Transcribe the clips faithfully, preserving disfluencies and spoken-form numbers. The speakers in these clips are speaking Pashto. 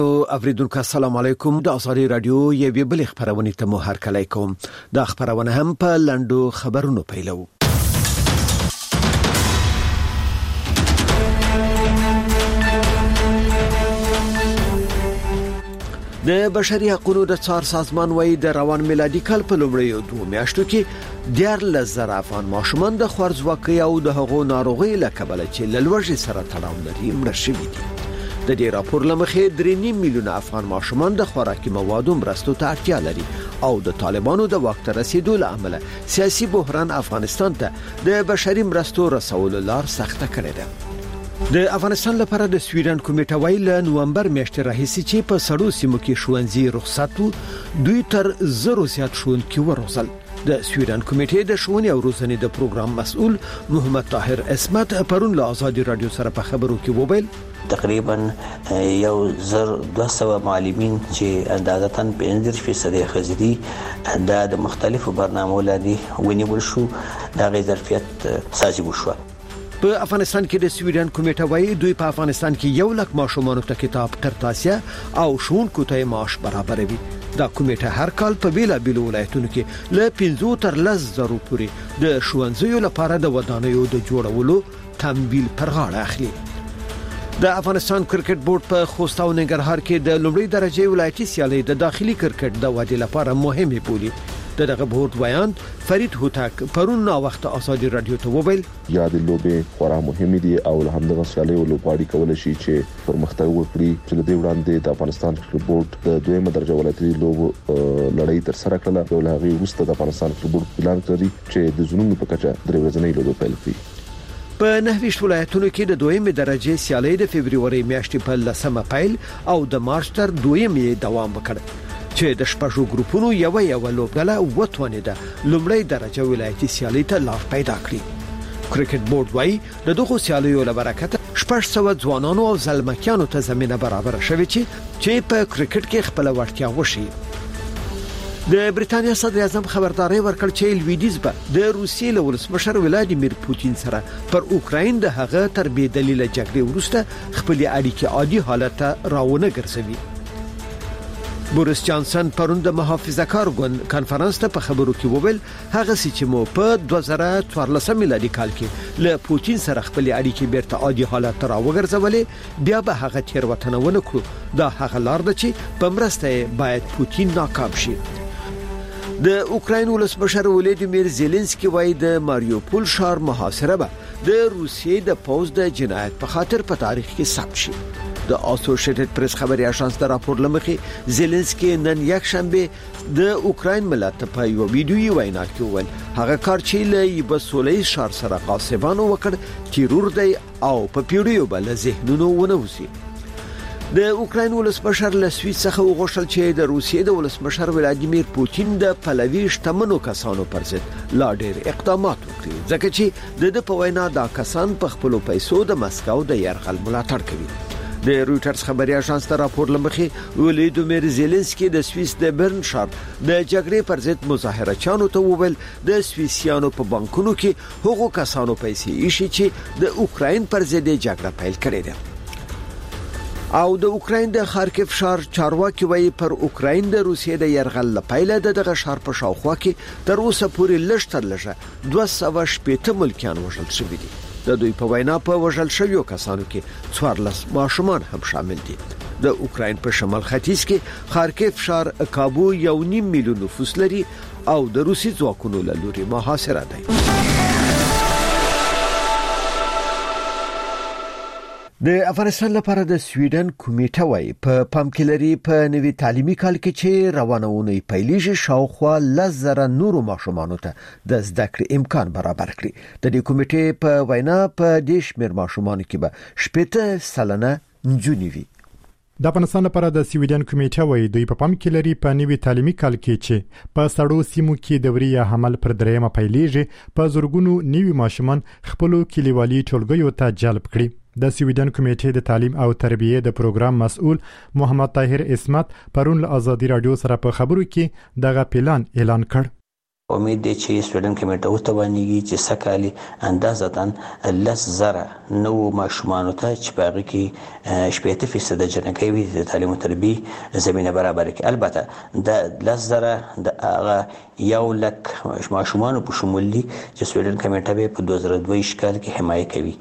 اوریدونکو السلام علیکم. د ازادي رادیو یوې بل خبرونه ته مو هرکلی کوم. د خبرونه هم په لندو خبرونو پیلو. د بشري حقوقو د څار سازمان وايي د روان میلادي کال په لومړیو دوه میاشتو کې دیارلس زره افغان ماشومان د خوارځواکۍ او د هغو ناروغۍ له کبله چې له لوږې سره تړاو لري مړه شوي دي. د دې راپور لمخې درې نیم میلیونه افغان ماشومان د خوراکي موادو مرستو ته اړتیا لري او د طالبانو د واک ته رسیدو له امله سیاسي بحران افغانستان ته د بشري مرستو رسولو لار سخته کړې ده. د افغانستان لپاره د سویډن کمیټه وايي له نومبر میاشتې راهیسې چې په سړو سیمو کې ښوونځي رخصت دوی تر زرو زیات ښوونکي ورغزل. د سویډن کمیټې د ښوونې او روزنې د پروګرام مسؤل محمد طاهر اسمت پرون له ازادي رادیو سره په خبرو کې وویل تقریبا یو زر دوه سوه معلمین چې اندازتاً پنځه فیصد خزدي د مختلفو برنامو لاندې ونیول شو د غي ظرفیت سازي وشو. په افغانستان کې د سویډن کمیټه وايي دوی په افغانستان کې یو لک ماشومان ته کتاب قرطاسیه او ښوونکو ته معاش برابروي. دا کمیټه هر کال په بیلا بیل ولایتونو کې له پنځه تر لس زره پورې د ښوونځیو لپاره د ودانیو د جوړولو تمویل پر غاړه اخلي. د افغانستان کرکټ بورډ په خوست او ننګرهار کې د لومړي درجه ولایتي سیالۍ د داخلي کرکټ د ودې لپاره مهمه بولي. دغه بورډ ویان فرید هوتک پرون نو وخت ازادي رادیو ته وویل یاد لوبه خورا مهمه دي او له همدغه سیالۍ ولوباړي کول شي چې پرمختګ وکړي. چې د دې وړاندې د افغانستان کرکټ بورډ د دویمه درجه ولایتي لوبو لړۍ تر سره کړه او له هغه وروسته د افغانستان کرکټ بورډ پلان لري چې د زونونو په کچه درې ورځې لوبه پیل کړي. په نهویشت ولایتونو کې د دویمه درجه سیالۍ د فبرवरी میاشتې په لسمه پیل او د مارچ تر دویمه دوام وکړ چې د شپږو ګروپونو یو یو لوبډله وټونه ده لومړی درجه ولایتي سیالۍ ته لار پیدا کړې. کرکټ بورډ وايي د دغه سیالیو له برکته شپږ سوه ځوانانو او زلمکیانو ته زمينه برابر شوه چې چې په کرکټ کې خپل وړتیا وشي. د بریټانیا صدر اعظم خبرداري ورکړ چې لویدیز به د روسیې له ولسمشر ولادیمیر پوتین سره پر اوکراین د هغه تر بې دلیله جګړې وروسته خپل اړیکې عادي حالت ته راونه ګرځوي. بوریس جانسن پرون د محافظه کار ګوند کانفرنس ته په خبرو کې وویل هغه چې مو په دوه زره څوارلس میلادي کال کې له پوتین سره خپل اړیکې بیرته عادي حالت ته راوګرځولې بیا به هغه تیروتنه ونه کړو. دا هغه لار ده چې په مرسته باید پوتین ناکام شي. د اوکراین ولسمشر ولادیمیر زيلنسکي وايي د ماریوپول ښار محاصره به د روسیې د پوز د جنایت په خاطر په تاریخ کې ثبت شي. د اسوسییټډ پریس خبري اژانس د راپور لمخې زيلنسکي نن یک شنبه د اوکراین ملت په یو ویډیوي وینا کې وویل هغه کار چې له یبسولې شار سره قاصبانو وکړ تیرور دی او په پیړیو بل ذهنونو ونوسی. د اوکراین ولسمشر له سویس څخه وغوښتل چې د روسیې د ولسمشر ولادیمیر پوتین د پلوي شتمنو کسانو پر ضد لا ډېر اقدامات وکړي ځکه چې د په وینا دا کسان په خپل پیسو د مسکو د يرغل ملاتړ کوي. د رويټرز خبري اژانس ته راپور لمخې ولادیمیر زيلنسکي د سویس د برن ښار د جګړې پر ضد مظاهرچیانو ته وویل د سویسیانو په بانکونو کې هغو کسانو پیسې ایشي چې د اوکراین پر ضد جګړه پیل کړې ده. او د اوکراین د خارکیف ښار چارواکي وايي پر اوکراین د روسیې د يرغل لپاره د دغه ښار په شاوخوا کې تر اوسه پورې لږ تر لږه دوه سوه شپږ ملکیان وژل شوي دي. د دوی په وینا په وژل شویو کسانو کې څوارلس ماشومان هم شامل دي. د اوکراین په شمال ختیځ کې خارکیف ښار کابو یو نیم میلیون نفوس لري او د روسي ځواکونو له لوري محاصره دی. د افغانستان لپاره د سویډن کمیټه وايي په پام کې لري په نوي تعلیمي کال کې چې روانونه پیلېږي شاوخوا لس زره نورو ماشومانو ته د زده کړې امکان برابر کړي. د دې کمیټې په وینا په دې شمېر ماشومانو کې به شپږ سلنه نجونې وي. د افغانستان لپاره د سویډن کمیټه وايي دوی په پام کې لري په نوي تعلیمي کال کې چې په سړو سیمو کې دوري یا حمل پر درېمه پیلېږي په زورګونو نوي ماشومان خپل کلیوالي ټولګیو ته جلب کړي. د سویډن کمیټې د تعلیم او تربیه د پروګرام مسؤل محمد طاهر اسمت پرون له ازادي رادیو سره په خبرو کې دغه پلان اعلان کړ. امید دی چې سویډن کمیټه وتوانیږي چې سکالي اندازتاً لس زره نو ماشومان ته چې په هغه کې شپږ فیصد جنکۍ وي د تعلیم او تربیه زمينه برابر کړي. البته د لس زره د هغه یو لک ماشومان په شمول دي چې سویډن کمیټه به په دوه زره دوه کال کې حمایت کوي.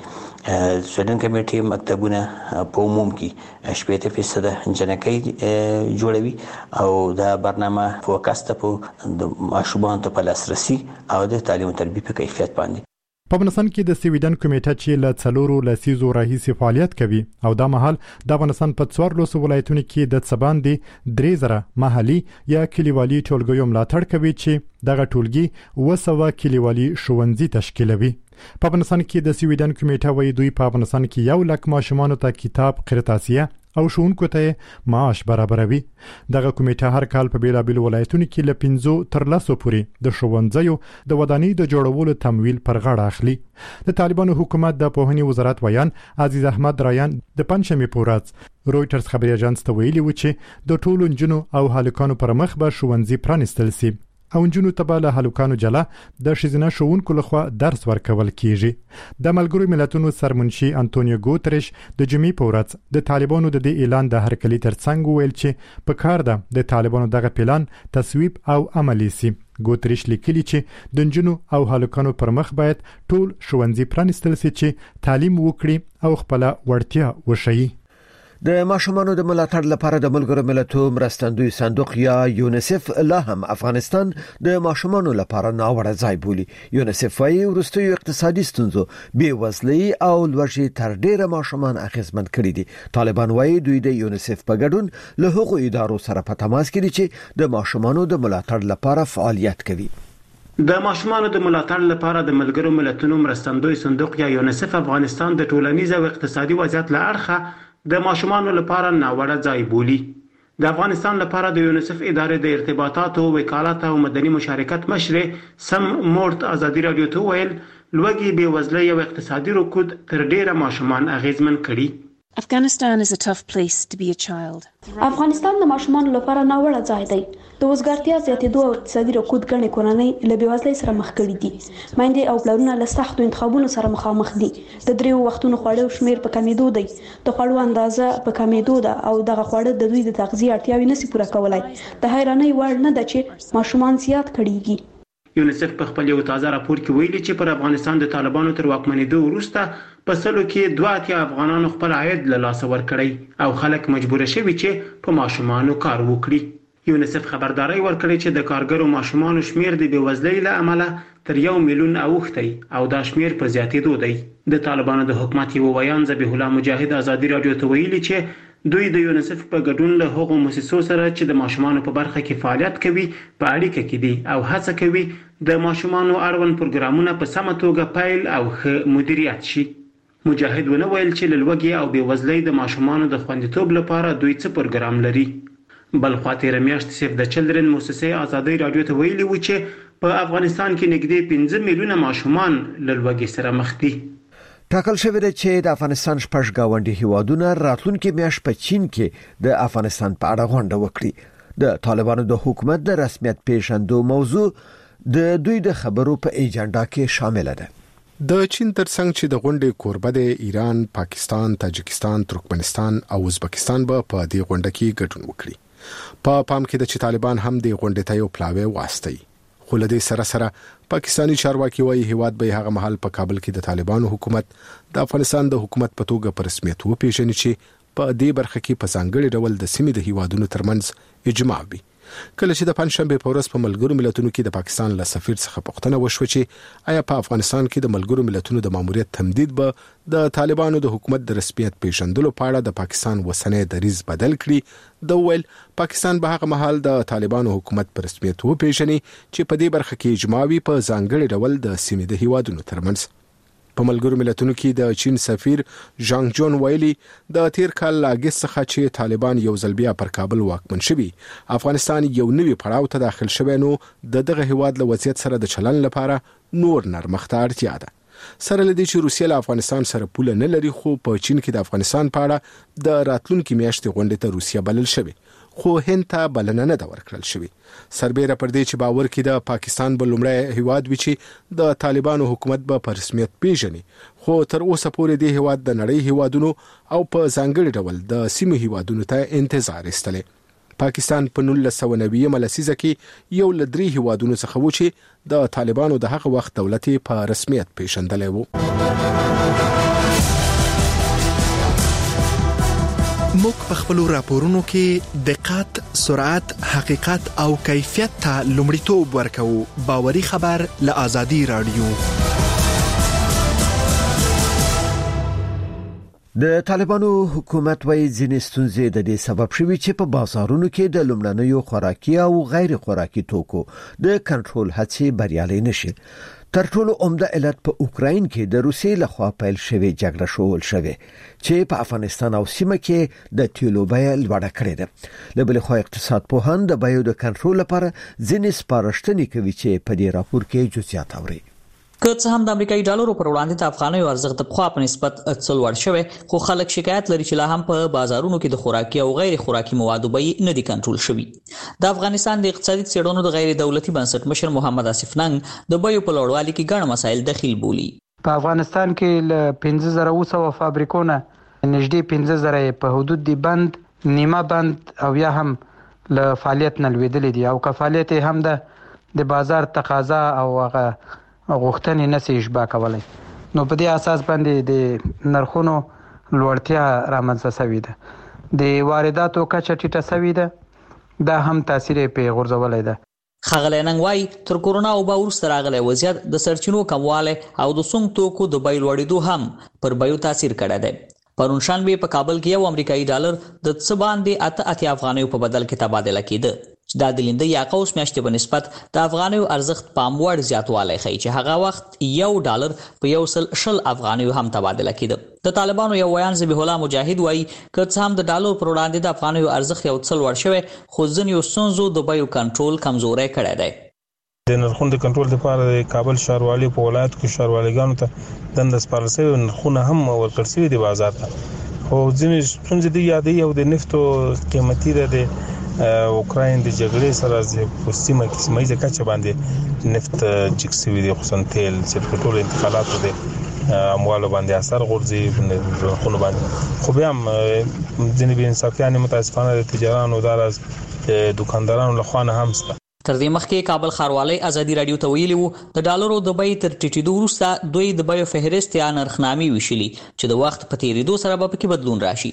سویډن کمیټه مکتبونه په عموم کې شپږ فیصد جنکۍ جوړوي او دا برنامه فوکس ته په د ماشومان ته په لاسرسي او د تعلیم او تربیه په کیفیت باندې. په افغانستان کې د سویډن کمیټه چې له څلورو لسیزو راهیسې فعالیت کوي او دا مهال د افغانستان په څوارلسو ولایتونو کې د څه باندې درې زره محلي یا کلیوالي ټولګیو ملاتړ کوي چې دغه ټولګي اوه سوه کلیوالي ښوونځي تشکیلوي. په افغانستان کې د سویډن کمیټه وایي دوی په افغانستان کې یو لک ماشومان ته کتاب قرطاسیه او ښوونکو ته معاش برابروي. دغه کمیټه هر کال په بیلابیلو ولایتونو کې له پنځو تر لسو پورې د ښوونځیو د ودانۍ د جوړولو تمویل پر غاړه اخلي. د طالبانو حکومت د پوهنې وزارت ویان عزیز احمد رایان د پنځمې په ورځ رويټرز خبري اژانس ته ویلي و چې د ټولو نجونو او هلکانو پر مخ به ښوونځي پرانیستل شي او نجونو ته به له هلکانو جلا د ښځینه ښوونکو لخوا درس ورکول کیږي. د ملګرو ملتونو سرمنشي انټونیو ګوتریش د جمعې په ورځ د طالبانو د دې اعلان د هرکلي ترڅنګ ویل چې په کار ده د طالبانو دغه پلان تصویب او عملي سي. ګوتریش لیکلي چې د نجونو او هلکانو پر مخ باید ټول ښوونځي پرانیستل شي چې تعلیم وکړي او خپل وړتیا وښيي. د ماشومانو د ملاتړ لپاره د ملګرو ملتونو مرستندوی صندوق یا یونیسف لا هم افغانستان د ماشومانو لپاره ناوړه ځای بولي. یونیسف وايي وروستیو اقتصادي ستونزو بې وزلي او لوږې تر ډیره ماشومان اغیزمن کړي دي. طالبان وايي دوی د یونیسف په ګډون له هغو ادارو سره په تماس کې دي چې د ماشومانو د ملاتړ لپاره فعالیت کوي. د ماشومانو د ملاتړ لپاره د ملګرو ملتونو مرستندوی صندوق یا یونیسف افغانستان د ټولنیز او اقتصادي وضعیت له اړخه د ماشومانو لپاره ناوړه ځای بولي. د افغانستان لپاره د یونیسف ادارې د ارتباطاتو وکالت او مدني مشارکت مشر سم مورت ازادي رادیو ته ویل لوږې بې وزلۍ او اقتصادي رکود تر ډیره ماشومان اغیزمن کړي. Afghanistan is a tough place to be a child. افغانستان د ماشومانو لپاره ناوړه ځای دی. د وزګارتیا زیاتېدو او اقتصادي رکود ګڼې کورنۍ له بېوزلۍ سره مخ کړي دي. میندې او پلرونه له سختو انتخابونو سره مخامخ دي. د دریو وختونو خواړو شمیر په کمیدو دی. د خوړو اندازه په کمیدو ده او دغه خواړه د دوی د تغذیه اړتیاوې نشي پوره کولای. د حیرانۍ وړ نه ده چې ماشومان زیات کړيږي. یونیسف په خپل یو تازه راپور کې ویلي چې پر افغانستان د طالبانو تر واکمنېدو وروسته په سلو کې دوه اتیا افغانانو خپل عاید له لاسه ورکړی او خلک مجبور شوي چې په ماشومانو کار وکړي. یونیسف خبرداري ورکړي چې د کارګرو ماشومانو شمیر د بېوزلۍ له امله تر یو میلیون اوښتی او دا شمیر په زیاتېدو دی. د طالبانو د حکومت یو ویان ذبیح الله مجاهد ازادي رادیو ته ویلي چې دوی د یونیسف په ګډون له هغو مؤسسو سره چې د ماشومانو په برخه کې فعالیت کوي په اړیکه کې دي او هڅه کوي د ماشومانو اړوند پروګرامونه په سمه توګه پیل او ښه مدیریت شي. مجاهد ونه ویل چې له لوږې او بېوزلۍ د ماشومانو د خوندیتوب لپاره دوی څه پروګرام لري. بل خوا تېره میاشت سیف د چلډرن مؤسسې ازادي رادیو ته ویلي و چې په افغانستان کې نږدې پنځه میلیونه ماشومان له لوږې سره مخ دي. ټاکل شوی دی چې د افغانستان شپږ گاونډي هیوادونه راتلونکي میاشت په چین کې د افغانستان په اړه غونډه وکړي. د طالبانو د حکومت د رسمیت پیژندو موضوع د دوی د خبرو په ایجنډا کې شامل ده. د چین ترڅنګ چې د غونډې کوربه د ایران، پاکستان، تاجکستان، ترکمنستان او ازبکستان به په دې غونډه کې ګډون وکړي. په پام کې د چې طالبان هم د غونډې ته یو پلاوی واسطي. خو له دې سره سره پاکستانی چارواکي وايي هیواد به هغه محل په کابل کې د طالبانو حکومت د افغانستان د حکومت په توګه په رسمیت وپیژني چې په دې برخه کې په ځانګړي ډول د سیمې د هیوادونو ترمنځ اجماع وي. کله چې د پنځشنبه په ورځ په ملګرو ملتونو کې د پاکستان له سفیر څخه پوښتنه وشوه چې آیا په افغانستان کې د ملګرو ملتونو د ماموریت تمدید به د طالبانو د حکومت د رسمیت پیژندلو په اړه د پاکستان وسنۍ دریځ بدل کړي، د ویل پاکستان به هغه مهال د طالبانو حکومت په رسمیت وپیژني چې په دې برخه کې اجماع وي په ځانګړي ډول د سیمې د هیوادونو ترمنځ. په ملګرو ملتونو کې د چین سفیر ژانګ جون ویلي د تیر کال اگست څخه چې طالبان یو ځل بیا پر کابل واکمن شوي، افغانستان یو نوی پړاو ته داخل شوی نو د دغه هیواد له وضعیت سره د چلن لپاره نور نرمښت اړتیا ده. سره لدی چې روسیه له افغانستان سره پوله نه لري، خو په چین کې د افغانستان په اړه د راتلونکي میاشتې غونډې ته روسیه بلل شوی. خو هند ته بلنه نه دا ورکړل شوې. سربېره پر دې چې باور کې د پاکستان بل لومړی هیواد وي چې د طالبانو حکومت به په رسمیت پیژني، خو تر اوسه پورې د هیواد د نړۍ هیوادونو او په ځانګړي ډول د سیمو هیوادونو ته انتظار استلې. پاکستان په نولس سوه نوي لسیزه کې یو له درې هیوادونو څخه و چې د طالبانو د هغه وخت دولت په رسمیت پیژندلی و. موږ په خپل راپورونو کې دقت، سرعت، حقیقت او کیفیت ته لومړیتوب ورکوو. باوري خبر له آزادي رادیو. د طالبانو حکومت وايي ځینې ستونزې د دې سبب شوي چې په بازارونو کې د لومړنیو خوراکي او غیر خوراکي توکو د کنټرول هڅې بریالي نشي. تر ټولو عمده علت په اوکراین کې د روسیې لخوا پیل شوې جګړه شول شوې چې په افغانستان او سیمه کې د تیلو بیه لوړه کړې ده. له بل خوا اقتصاد پوهان د بیو د کنټرول لپاره ځینې سپارښتنې کوي چې په دې راپور کې جزئیات اوري. که څه هم د امریکایي ډالرو پر وړاندې د افغانیو ارزښت د پخوا په نسبت څه لوړ شوی، خو خلک شکایت لري چې لا هم په بازارونو کې د خوراکي او غیر خوراکي موادو بیې نه دي کنټرول شوي. د افغانستان د اقتصادي څېړنو د غیر دولتي بنسټ مشر محمد آصف ننګ د بیو په لوړوالي کې ګڼ مسایل دخیل بولي. په افغانستان کې له پنځه زره اوه سوه فابریکونه نږدې پنځه زره په حدود دی بند، نیمه بند او یا هم له فعالیت نه لوېدلې دي، او که فعالیت هم د بازار تقاضا او هغه غوښتنې نشي اشباع کولای، نو په دې اساس باندې د نرخونو لوړتیا رامنځته شوې ده. د وارداتو کچه ټیټه شوې ده، دا هم تاثیر په غورځولای ده. ښاغلی ننګ وایي تر کورونا وبا وروسته راغلی وضعیت د سرچینو کموالی او د سونګ توکو د بیې لوړېدو هم پر بیو تاثیر کړی دی. پرون شنبه په کابل کې یو امریکایي ډالر د څه باندې اته اتیا افغانیو په بدل کې تبادله کېده، چې دا د لنده یا قوس میاشتې په نسبت د افغانیو ارزښت پام وړ زیاتوالی ښیي چې هغه وخت یو ډالر په یو سل شل افغانیو هم تبادله کېده. د طالبانو یو ویان ذبیح الله مجاهد وایي که څه هم د ډالر پر وړاندې د افغانیو ارزښت یو څه لوړ شوی، خو ځینو ستونزو د بیو کنټرول کمزوری کړی دی. د نرخونو د کنټرول لپاره د کابل ښاروالۍ په ولایت کې ښاروالۍ ته دنده سپارل شوې، نرخونه هم ورکړل شوي دي بازار ته، خو ځینې ستونزې دي یادې او د نفتو قیمتي ده د اوکراین د جګړې سره په سیمه کې سیمه ییزه کچه باندې نفت جګ شوي دي، خصوصا تیل چې په ټولو انتقالاتو د اموالو باندې اثر غورځي نرخونو باندې. خو بیا هم ځینې بې انصافیانې متاسفانه د تجارانو داراز دکاندارانو لخوا نه هم شته. تر دې مخکې کابل ښاروالۍ ازادي رادیو ته ویلي وو د ډالرو د بیې تر ټیټېدو وروسته دوی د بیو فهرست یا نرخنامې ویشلي چې د وخت په تېرېدو سره به پکې بدلون راشي.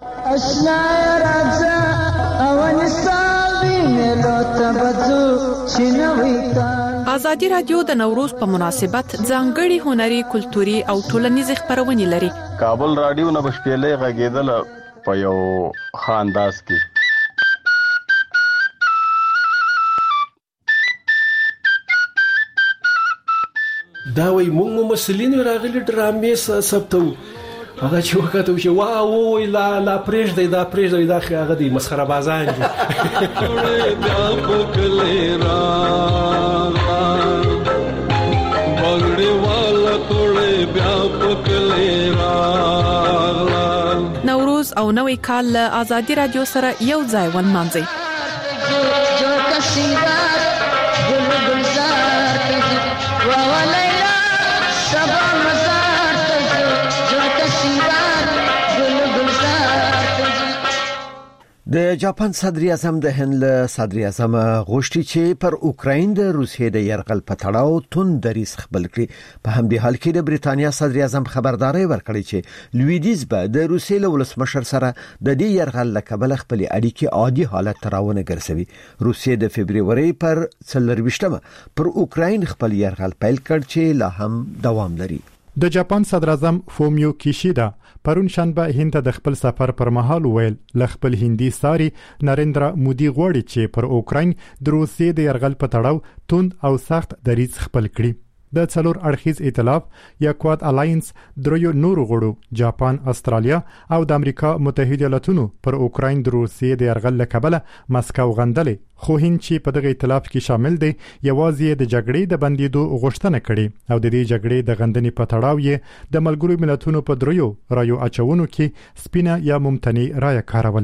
ازادي رادیو د نوروز په مناسبت ځانګړي هنري، کلتوري او ټولنیزې خبرونه لري. کابل رادیو نه بشپېلې غږېدل په یو خانداس کې. دا وای موږ مسلین راغلي ډرامې ثبتو، هغه چې وکړو چې واو وای لا لا پرېږ دی دا پرېږ دی دا هغه دی مسخره بازان دي. بیا پکلې را بغړې والا توړې بیا پکلې را. نوروز او نوې کال له آزادي رادیو سره یو ځای ونمانځي. د جاپان صدر اعظم د هند له صدر اعظم غوښتي چې پر اوکراین د روسیې د يرغل په تړاو توند دریځ خپل کړي. په همدې حال کې د بریتانیا صدر اعظم خبرداري ورکړي چې لویدیځ به د روسیې له ولسمشر سره د دې يرغل له کبله خپل اړیکې عادي حالت ته راونه ګرځوي. روسیې د فبرवरी پر څلرويشتمه پر اوکراین خپل يرغل پیل کړ چې لا هم دوام لري. د جاپان صدر اعظم فومیو کیشیدا پرون شنبه هند ته د خپل سفر پر مهال ویل ل خپل هندي ساري نریندرا مودي غوړي چې پر اوکراین د روسیې د يرغل په تړاو توند او سخت دریځ خپل کړي. د څلور اړخیز ائتلاف یا کواد الاینس دریو نورو غړو جاپان، استرالیا او د امریکا متحده ایالاتونو پر اوکراین د روسیې د يرغل له کبله مسکو غندلې، خو هند چې په دغه ائتلاف کې شامل دی یوازې د جګړې د بندیدو غوښتنه کړې او د دې جګړې د غندنې په تړاو یې د ملګرو ملتونو په دریو رایو اچونو کې سپینه یا ممتنع رایه کارولې ده.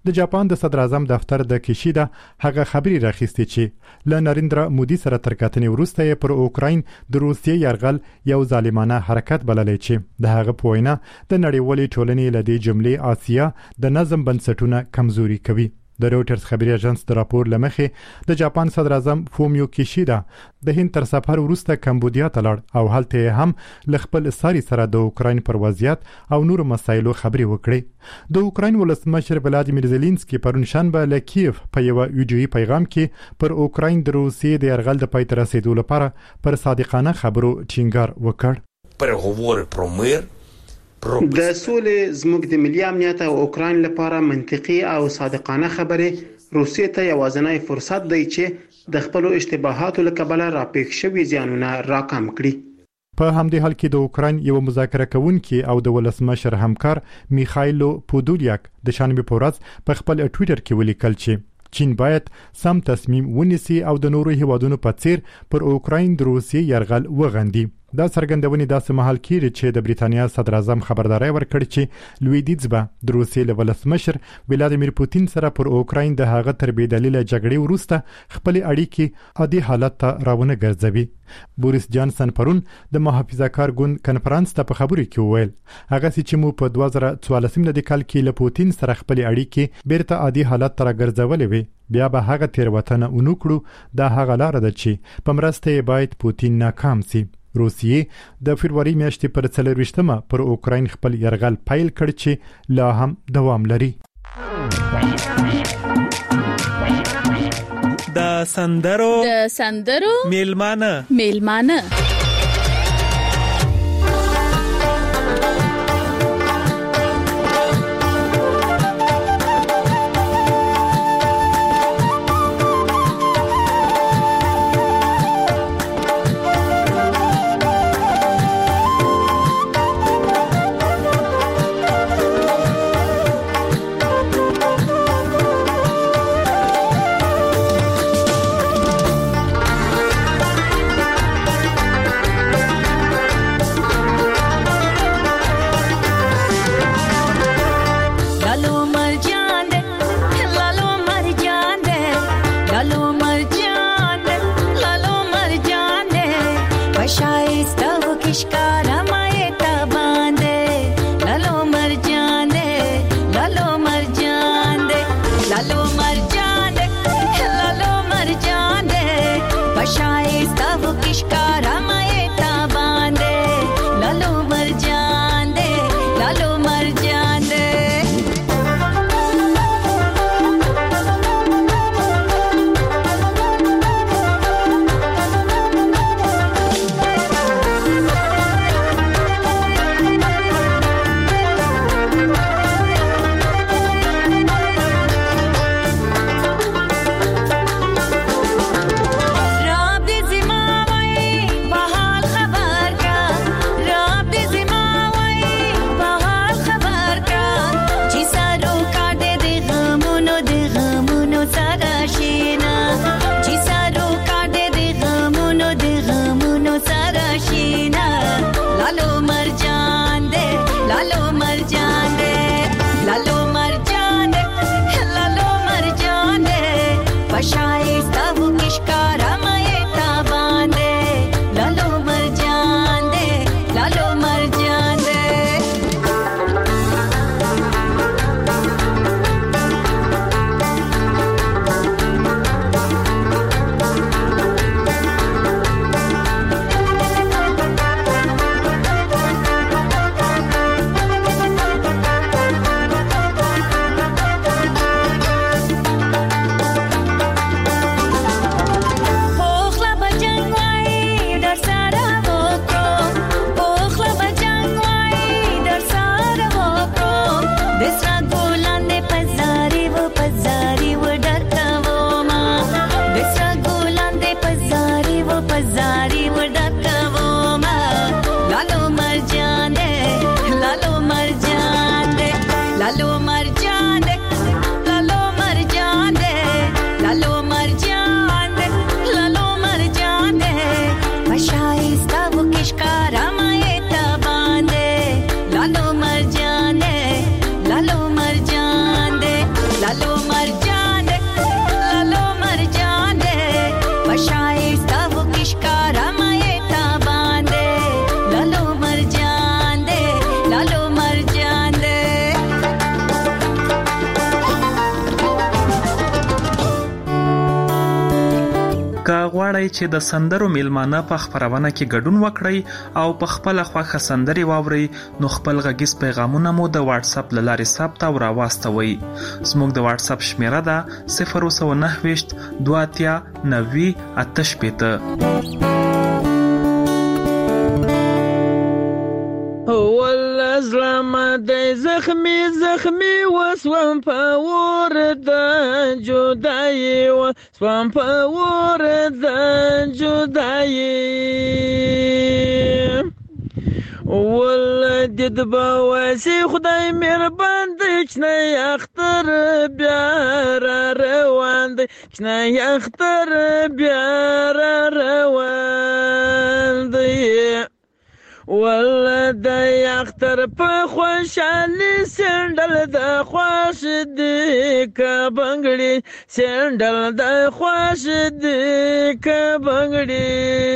د جاپان د صدر اعظم دفتر د کیشیدا هغه خبري راخسته چې ل نریندرا مودي سره تر کتنې وروسته پر اوکراین د روسیې یرغل یو ظالمانه حرکت بللې چې د هغه پوینه د نړیوالې ټولنې لدی جملې آسیا د نظم بنسټونه کمزوري کوي. د رويټرز خبري اژانس د راپور لمخې د جاپان صدر اعظم فومیو کیشیدا د هند تر سفر وروسته کمبودیا ته لاړ او هلته هم ل خپل ساري سره د اوکراین پر وضعیت او نور مسایلو خبري وکړي. د اوکراین ولسمشر ولادیمیر زيلنسکي پرون شنبه ل کیف په یو ویډیوي پیغام کې پر اوکراین د روسیې د يرغل د پای ته رسیدو لپاره پر صادقانه خبرو ټینګار وکړ. Переговори про мир د سولې زموږ د ملي امنیت او اوکراین لپاره منطقي او صادقانه خبرې روسیې ته یوازینی فرصت دی چې د خپل اشتباهاتو له کبله راپېښ شوي زیانونه راکم کړي. په همدې حال کې د اوکراین یو مذاکره کوونکی او د ولسمشر همکار میخایلو پودولیاک د شنبه په ورځ په خپل ټوئیټر کې ولیکل چې چین باید سم تصمیم ونیسي او د نورو هیوادونو په څیر پر اوکراین د روسیې یرغل وغندي. دا څرګندونې داسې مهال کېږي چې د بریتانیا صدر اعظم خبرداري ورکړي چې لویدیځ به د روسیې له ولسمشر ولادیمیر پوتین سره پر اوکراین د هغه تر بې دلیله جګړې وروسته خپل اړیکې عادي حالت ته راونه ګرځوي. بوریس جانسن پرون د محافظه‌کار ګوند کنفرانس ته په خبرو کې وویل هغه چې مو په دوه زره څوارلسم کال کې له پوتین سره خپل اړیکې بیرته عادي حالت ته راګرځولې وي بیا به هغه تیروتنه ونکړو دا هغه لار ده چې په مرسته باید پوتین ناکام سي. روسیې د فروری میاشتې پر څلرويشتمه پر اوکراین خپل يرغل پیل کړ چې لا هم دوام لري. د سندرو د سندرو میلمانه میلمانه که غواړئ چې د سندرو میلمانه په خپرونه کې ګډون وکړئ او په خپل خوښه سندرې واورئ نو خپل غږیز پیغامونه مو د واتس اپ له لارې ثبت او راواستوئ. زموږ د واتس اپ شمیره ده صفر سوه نهه ویشت دوه اتیا نوي اته شپېته. زلمه دی زخمی زخمی وسوم په ور د جدایي وسوم په ور د جدایي ولدید بواسي خدای مهربان دی چنه اختر بیا را روان دی چنه اختر بیا را روان دی ولد اختر په خوشالي سندل د خوش دی ک بنگړي سندل د خوش دی ک بنگړي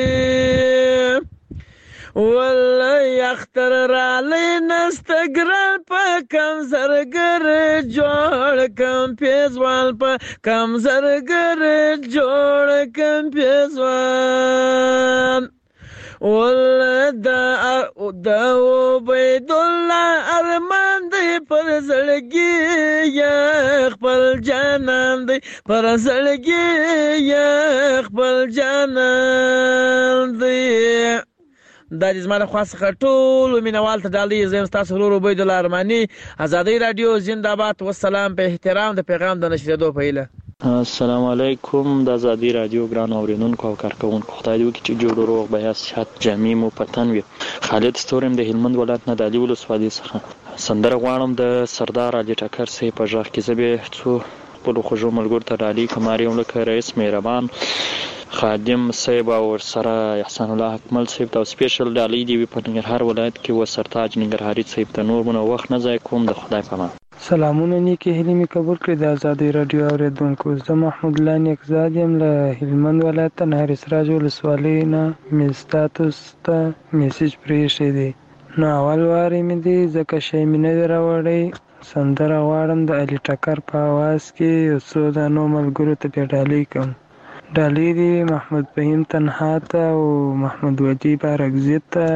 والله اختر را لینستګرل په کم زرګر جوړ کم پیزوال په کم زرګر جوړ کم پیزوال ولد دا عبید الله ارمان دی پر زړګي یا خپل جانان دی پر زړګي یا خپل جانان دی. دا د زما له خوا څخه ټولو مینوال ته ډالۍ زه یم ستاسو ورور عبید الله ارماني. ازادۍ راډیو زنده‌باد والسلام په احترام د پیغام د نشریدو په هیله. السلام علیکم د ازادي رادیو ګران اوریدونکو او کارکونکو خدای دې وکړي چې جوړ روغ به صحت جامع مو پتن وي. خالد ستورم د هلمند ولایت نه د علي ولسوالۍ څخه سندره غواړم د سردار علي ټکر صاحب په غږ کې. زه به څو خپلو خوږو ملګرو ته ډالۍ کوم یم لکه رئیس مهربان خادم صاحب او سره احسان الله اکمل صاحب ته سپیشل ډالۍ دی په ننګرهار ولایت کې و سرتاج ننګرهاري صاحب ته نور مونږ وخت نه ځای کوم د خدای په امان. سلامونه نیکی هیلې مې قبول کړې د ازادۍ راډیو اوریدونکو. زه محمود الله نیکزاد یم له هلمند ولایت نهر سراج ولسوالۍ نه مې ستاسو ته میسج پرېښی دی. نو اول وارې مې دی ځکه شی مې نه دی راوړی. سندره غواړم د علي ټکر په اواز کې یو څو دانو ملګرو ته بیا ډالۍ کوم. ډالۍ دی محمود فهیم تنها ته او محمود ودی بارکزي ته،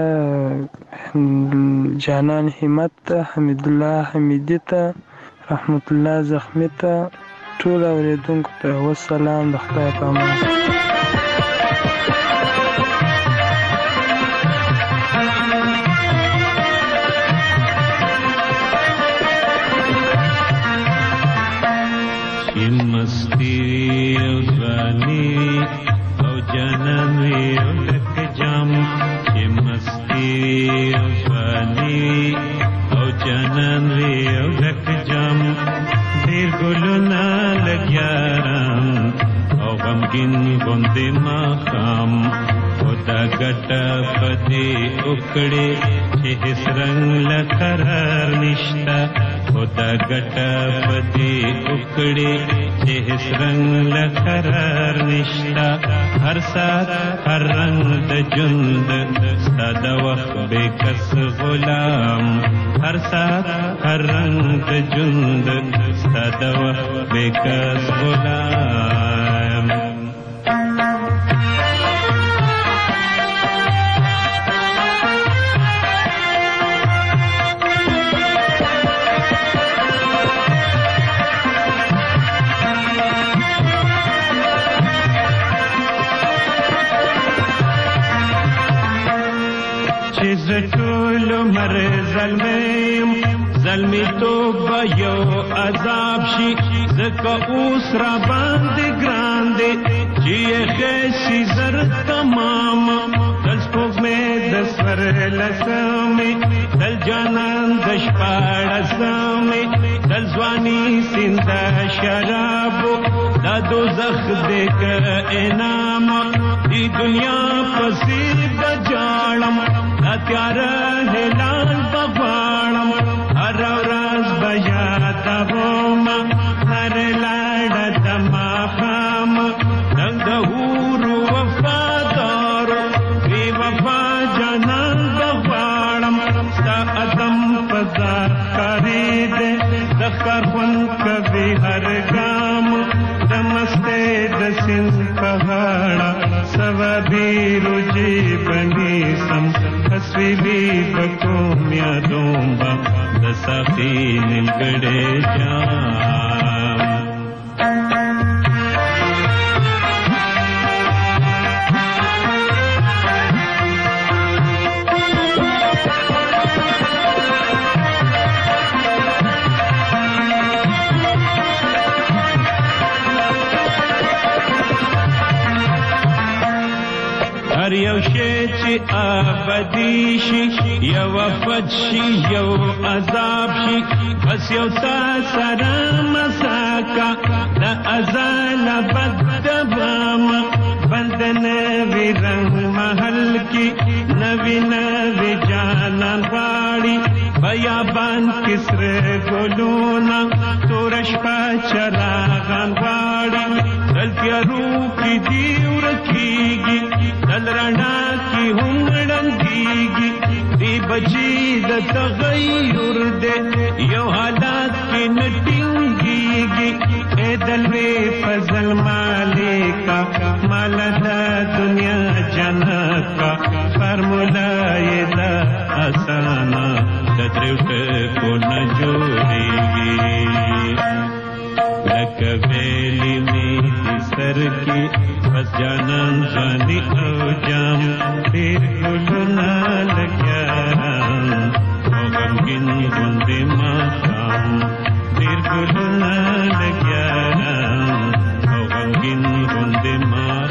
جانان همت ته، حمید الله حمیدي ته، رحمت الله زخمی ته، ټول اوریدونکو ته والسلام د خدای په امان. مستی او ځواني او جانان وي او ډک جام چې مستی او ځواني او جانان وي او ډک جام ډېر ګلونه لګیارم او غمګین غوندې ماښام خدا ګټه پدې وکړې چې هېڅ رنګ له قرار نشته خدا ګټه پدې وکړې چې هېڅ رنګ له قرار نشته هر ساعت هر رنګ د ژوند ستا د وخت بېکس غلام هر ساعت هر رنګ د ژوند ستا د وخت بېکس غلام. ټول مر ظلمیم ظلمی تو به یو عذاب شي ځکه اوس را باندې ګران دی چې یې خیسي زر تمام دل سپوږمۍ د سورلسمې دل جانان د شپاړسمې دل ځواني سیند د شرابو دا دوزخ دی که انعام دی دنیا پسې به جاړم دا تیاره هلال بغواړم هر ورځ به یادوم هر لاړه د ماښام نن د حورو وفادارو بې وفا جانان بغواړم ستا عدم په ذات ښکارېدی د ښکار خوند کوي هر ګام د مستۍ د سیند पहाड़ा सवा बीरु जीवनी सम हसविली बको म्या दोंबा दसाखी निलगड़े जाम हर यौ शेची आबदीशी यौ वफदशी यौ अजाबशी बस यौ ता सरा मसाका दा अजाल बद्दबाम बंदन विरंग महल की नवी नवी जानन बाड़ी बयाबान किसरे गोलूना तोरश पा चरागान बाड़ी दलतिया रूप की दीव रखीगी दलरना की हुमड़ंगीगी दी बची द तगैर दे यो हालात की नटिंगीगी ए दलवे फजल मालिका मालदा दुनिया जनक का फार्मूला ये दा आसाना दत्रुट को न जोड़ेगी लकवेली में सर की बस जानन जानी ओ जाम फिर गुलना लग्या ओ गमगिन बंदे माम फिर गुलना लग्या ओ गमगिन बंदे माम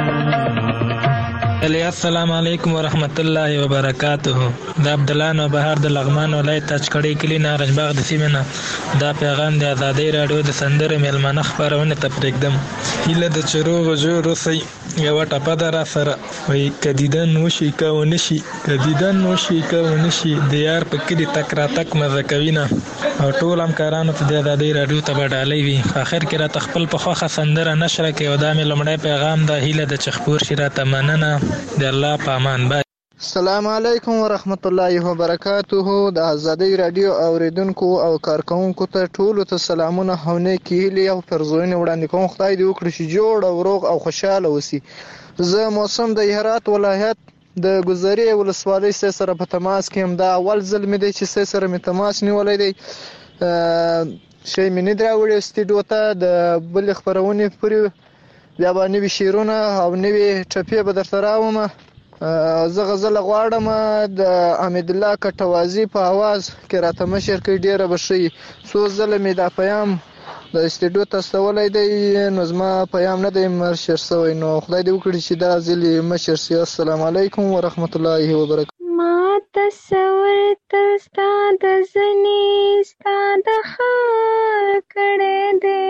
السلام علیکم ورحمت الله وبرکاته د عبد الله نو بهر د لغمان ولایت تچکړی کلی نارنجباغ د سیمه دا پیغام د آزادۍ رادیو د سندره ملمنه خبرونه تپریکدم هله د چروغ جوړ سي یو ټپه در سره وای کدیدن وشي کا ونشي کدیدن وشي کا ونشي د یار په کې د تک را تک مزه کوینه او ټول همکارانو ته د آزادۍ رادیو ته بډالۍ وي اخر کې را تخپل په خوخه سندره نشر کې او د ملمنه پیغام د هله د چخپور شیرا تمننه د الله پامان با السلام علیکم ورحمت الله وبرکاته د آزادۍ رادیو اوریدونکو او کارکونکو ته ټول ته سلامونه هونه کیلې او فرزونه وړاندې کوم خدای دې وکړي چې جوړ او روغ او خوشاله وسی زه موسم د هرات ولایت د ګذری ولسوالۍ سره په تماس کې هم دا اول ځل مې دی چې سره مې تماس نیولې دی شي مې نه دراوړې استډیو ته د بل خبرونه پوری بیا باندې وی شیرونه او نوې ټپې به درته راوم زه غزل غواړم د حمید الله کټوازی په आवाज کې راته مشر کې ډیره بشي سو زلمې دا پیام د استډیو ته استولای دی نو زما پیام نه دی مرشر سوی نو خدای دې وکړي چې دا ځلې مشر سي السلام علیکم ورحمت الله وبرکاته ما تصور تر ستاد زنی ستاد خار کړه دې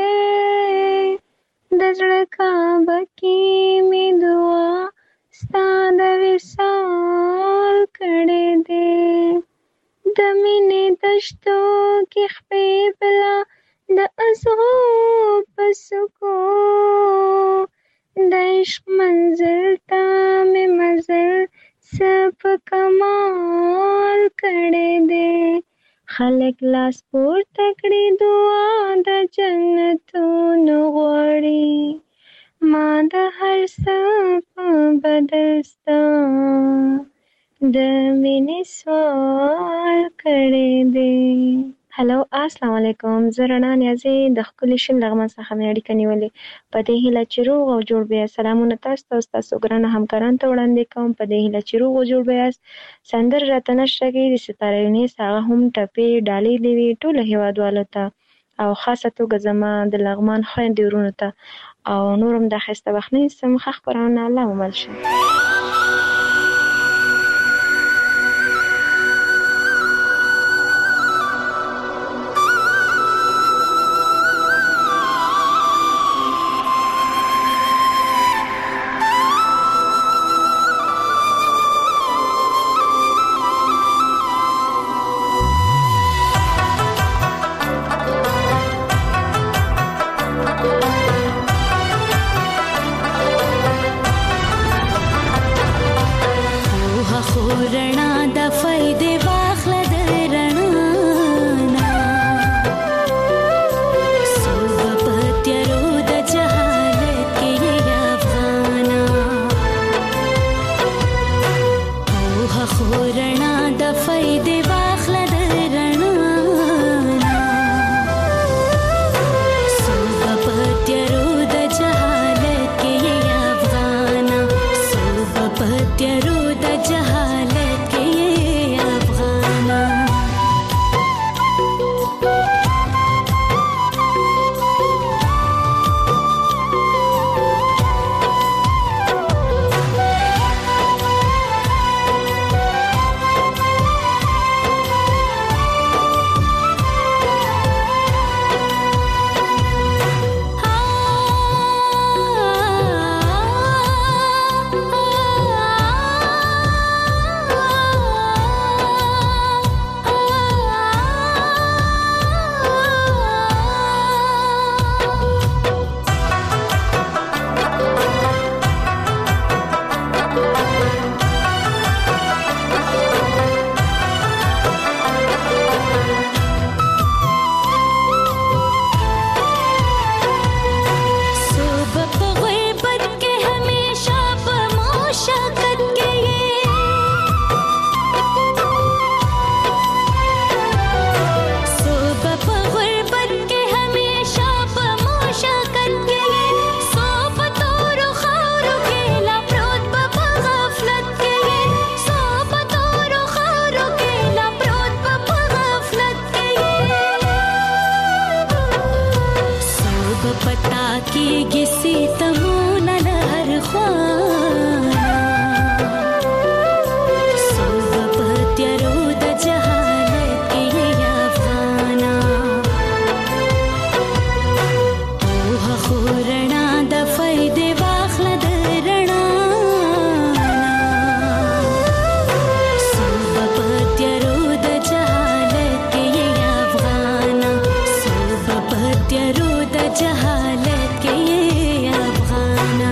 دزړه کعبه کې می دعا ستاد وصال کړه دې د مینې دشتو کې خپې بلا د ازغو پسکو د عشق منزل تا مې مزل سپ کمال کړه دې خلک لاس پورته کړي دعا د جنتونو غواړي ما د هر څه په بدل ستا د مینې سوال کړی دی. هلو السلام علیکم، زه رڼا نیازی د ښکلي شین لغمان څخه مې اړیکه نیولې په دې هیله چې روغ او جوړ به یاست. سلامونه تاسو ته او ستاسو ګرانو همکارانو ته وړاندې کوم په دې هیله چې روغ او جوړ به یاست. سندرې راته نشته کېږي د ستاره یونیس هغه هم ټپې ډالۍ دې وي ټولو هیوادوالو ته او خاصه توګه زما د لغمان خویندې ورونو ته او نور هم د ښایسته بخنۍ سم ښه خپرونه الله ممل شي. رسیږي ستمونه له هر خوا صوبه په تیارو د جهالت کې یا افغانا پوهه خو رڼا د فایدې واخله د رڼا صوبه په تیارو د جهالت کې یا افغانا صوبه په تیارو د جهالت کې یا افغانا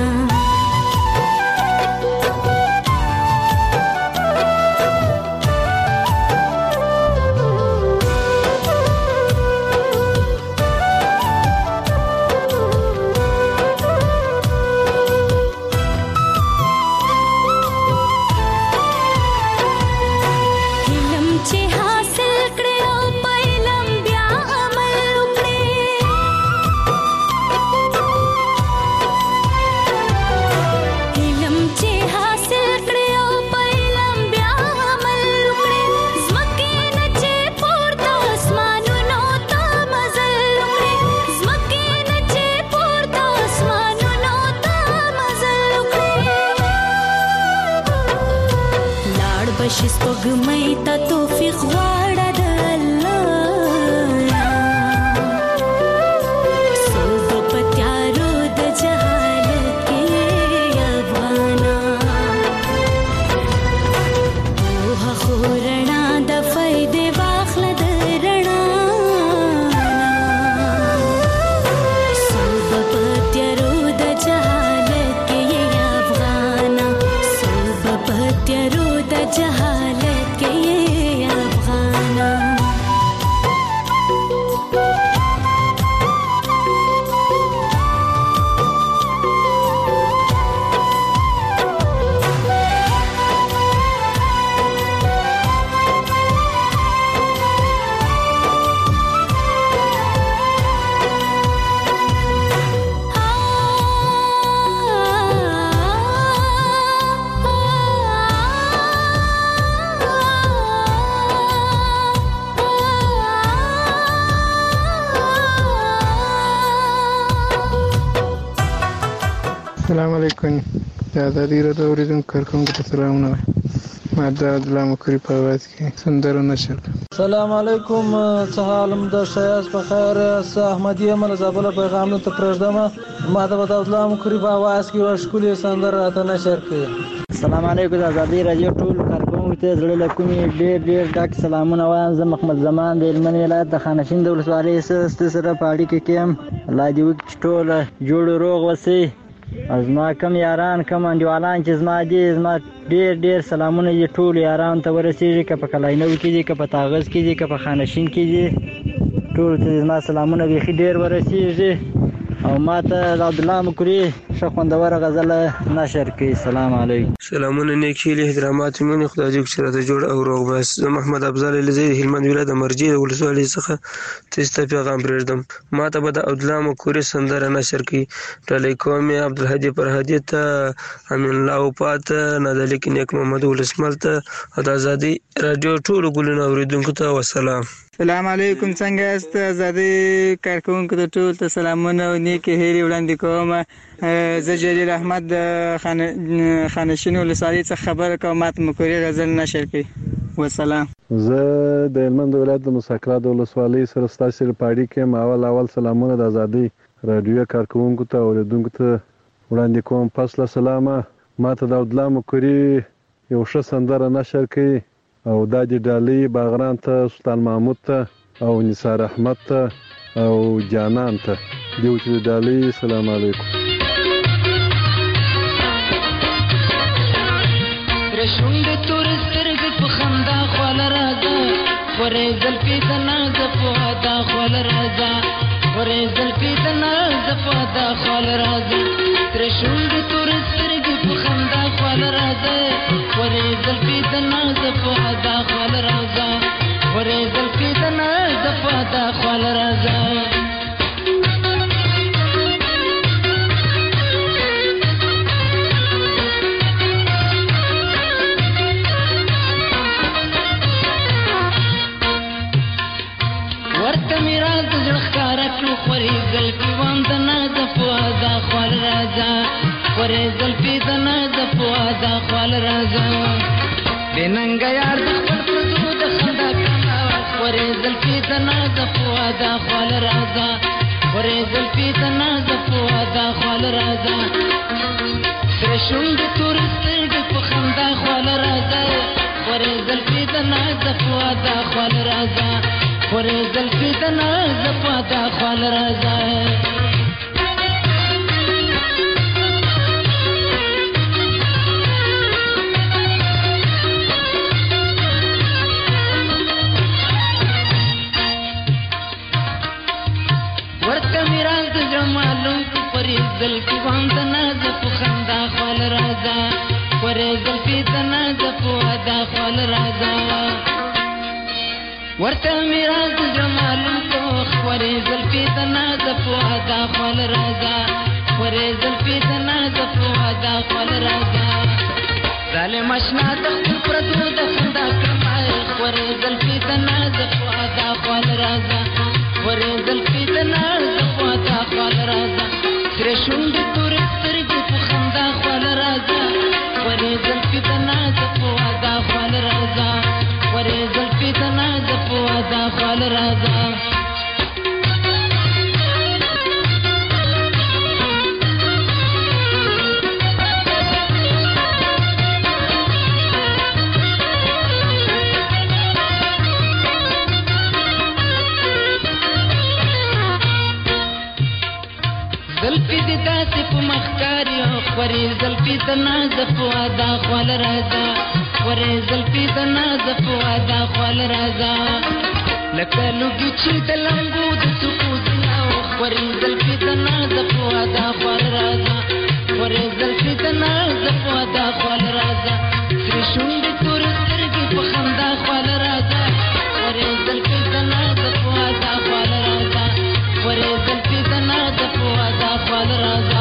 علم چې حاصل کړې او په علم بیا عمل وکړې علم چې حاصل کړې او په علم بیا عمل وکړې ځمکې نه چې پورته اسمانونو ته مزل وکړې ځمکې نه چې پورته اسمانونو ته مزل وکړې لاړ بشي سپوږمۍ ته توفیق غواړه د الله صوبه په تیارو د جهالت کې یا افغانا پوهه خو رڼا د فایدې واخله د رڼا صوبه په تیارو د جهالت کې یا افغانا صوبه په تیارو د جهالت کې یا افغانا السلام علیکم د ازادي راډیو اوریدونکو کارکونکو ته سلامونه ما د عبدالله مکری په आवाज کې سندره نشر السلام علیکم څه حالم د شایست په خیر احمدی عمل زابل پیغام ته پرځدم ما د عبدالله مکری په आवाज کې ورشکولې سندره ته نشر کړي السلام علیکم د ازادي راډیو ټول کارکونکو ته زړه له کومې ډېر ډېر ډاک سلامونه وایم زه محمد زمان د هلمند ولایت د خانشین د ولسوالۍ سره په اړیکه کې یم الله دې وکړي ټول جوړ روغ وسي زما کم یاران کم انډیوالان چې زما دي زما ډېر ډېر سلامونه دي ټول یاران ته ورسېږي که په کلاینو کې دي که په تاغز کې دي که په خانشین کې دي ټول ته زما سلامونه بیخي ډېر ورسېږي او ما ته د عبدالله مکري ښه خوندوره غزله نشر کړي سلام علیکم سلامونه نیکي هیلې احترامات مینې خدای دې وکړي چې راته جوړ او روغ بس زه محمد افضل علیزی د هلمند ولایت د مرجې د ولسوالۍ څخه تاسو ته پیغام پرېږدم ما ته به د عبدالله مکري سندره نشر کړي ډالۍ کوم یې عبدالهادي فرهادي ته امین الله وفا ته نادلیک نیک محمد ولسمل ته او د ازادي راډیو ټولو ګلونو اورېدونکو ته وسلام سلام علیکم څنګه یاست ازادي کارکونکو ته ټول ته سلامونه او نیکې هیلې وړاندې کوم زه جلیل احمد د خانشین ولسوالۍ څخه خبره کوم ماته مکري غزل نشر کړي وسلام زه د هلمند ولایت د مساکرا د ولسوالۍ سره ستاسو سره په اړیکه یم اول اول سلامونه د ازادي راډیو کارکونکو ته اوریدونکو ته وړاندې کوم پس له سلامه ماته د عبدالله مکري یو ښه سندره نشر کړي او دا د ډالۍ باغران ته سلطان محمود ته او نثار احمد ته او جانان ته دیو چې د ډالۍ سلام علیکم رشوند تور سترګ په خندا خول راځه ورې زلفې د ناز په ادا خول راځه ورې زلفې د ناز په ادا خول راځه رشوند تور سترګ په خندا خول راځه ورې زلفې د ناز په ادا خول راځه ورې زلفې د ناز په ادا خول راځه ورته میرا د زړه ښکارا کړو خورې زلفې وام د ناز په ادا راځه ورې زلفې د نازه فواده خال راځه بننګ یار د خپل پردو د خندا کړه ورې زلفې د نازه فواده خال راځه ورې زلفې د نازه فواده خال راځه سره شونډې تور سترګې په خندا خال راځه ورې زلفې د نازه فواده خال راځه ورې زلفې د نازه فواده خال راځه زلفی وان د نازه په خندا خال راځه ورې زلفی د نازه په ادا خال راځه ورته میراث د جمالون کو ورې زلفی د نازه په ادا خال راځه ورې زلفی د نازه په ادا خال راځه ظالم اشنا د خپل پردو د خندا کمای ورې زلفی د نازه په ادا خال راځه ورې زلفی د نازه په ادا خال راځه سره شونډې تورې سترګې په خندا خال راځه ورې زلفې د نازه په واده خال راځه ورې زلفې د نازه په واده خال راځه زلفی د داسې په مخکاري ورې زلفی د نازه په ادا خال راځه ورې زلفی د نازه په ادا خال راځه لکه لوګي چې د لمبو د څوکو ځلا ورې زلفی د نازه په ادا خال راځه ورې زلفی د نازه په ادا خال راځه سرې شونډې تورې سترګې په خندا خال راځه ورې زلفی د نازه په ادا خال راځه ورې زلفی د نازه په ادا خال راځه